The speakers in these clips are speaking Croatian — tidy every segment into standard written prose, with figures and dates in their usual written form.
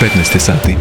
15 sati.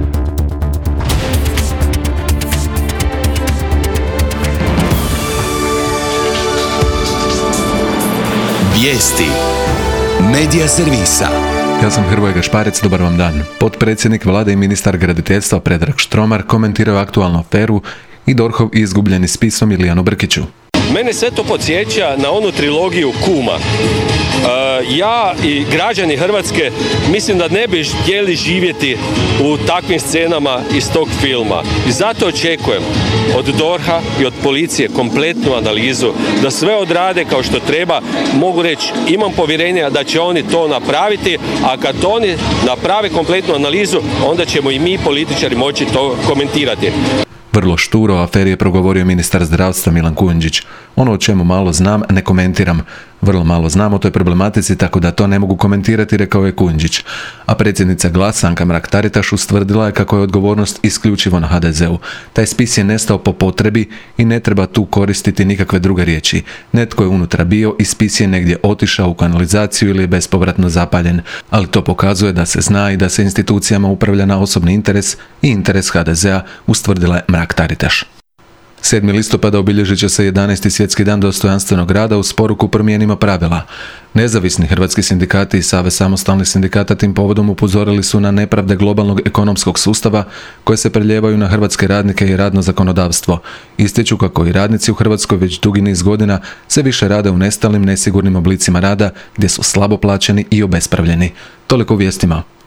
Vijesti Medija servisa. Ja sam Hrvoje Gašparec, dobar vam dan. Potpredsjednik vlade i ministar graditeljstva Predrag Štromar komentirao aktualnu aferu i DORH-ov izgubljeni spis o Milijanu Brkiću. Mene sve to podsjeća na onu trilogiju Kuma. Ja i građani Hrvatske mislim da ne bi htjeli živjeti u takvim scenama iz tog filma. I zato očekujem od DORH-a i od policije kompletnu analizu, da sve odrade kao što treba. Mogu reći, imam povjerenja da će oni to napraviti, a kad oni naprave kompletnu analizu, onda ćemo i mi političari moći to komentirati. Vrlo šturo o aferi je progovorio ministar zdravstva Milan Kujundžić. Ono o čemu malo znam, ne komentiram. Vrlo malo znam o toj problematici, tako da to ne mogu komentirati, rekao je Kujundžić. A predsjednica GLAS-a Anka Mrak-Taritaš ustvrdila je kako je odgovornost isključivo na HDZ-u. Taj spis je nestao po potrebi i ne treba tu koristiti nikakve druge riječi. Netko je unutra bio i spis je negdje otišao u kanalizaciju ili je bespovratno zapaljen. Ali to pokazuje da se zna i da se institucijama upravlja na osobni interes i interes HDZ-a, ustvrdila je Mrak-Taritaš. 7. listopada obilježit će se 11. svjetski dan dostojanstvenog rada uz poruku promijenimo pravila. Nezavisni hrvatski sindikati i Savez samostalnih sindikata tim povodom upozorili su na nepravde globalnog ekonomskog sustava koje se preljevaju na hrvatske radnike i radno zakonodavstvo. Ističu kako i radnici u Hrvatskoj već dugi niz godina sve više rade u nestalnim, nesigurnim oblicima rada gdje su slabo plaćeni i obespravljeni. Toliko u vijestima.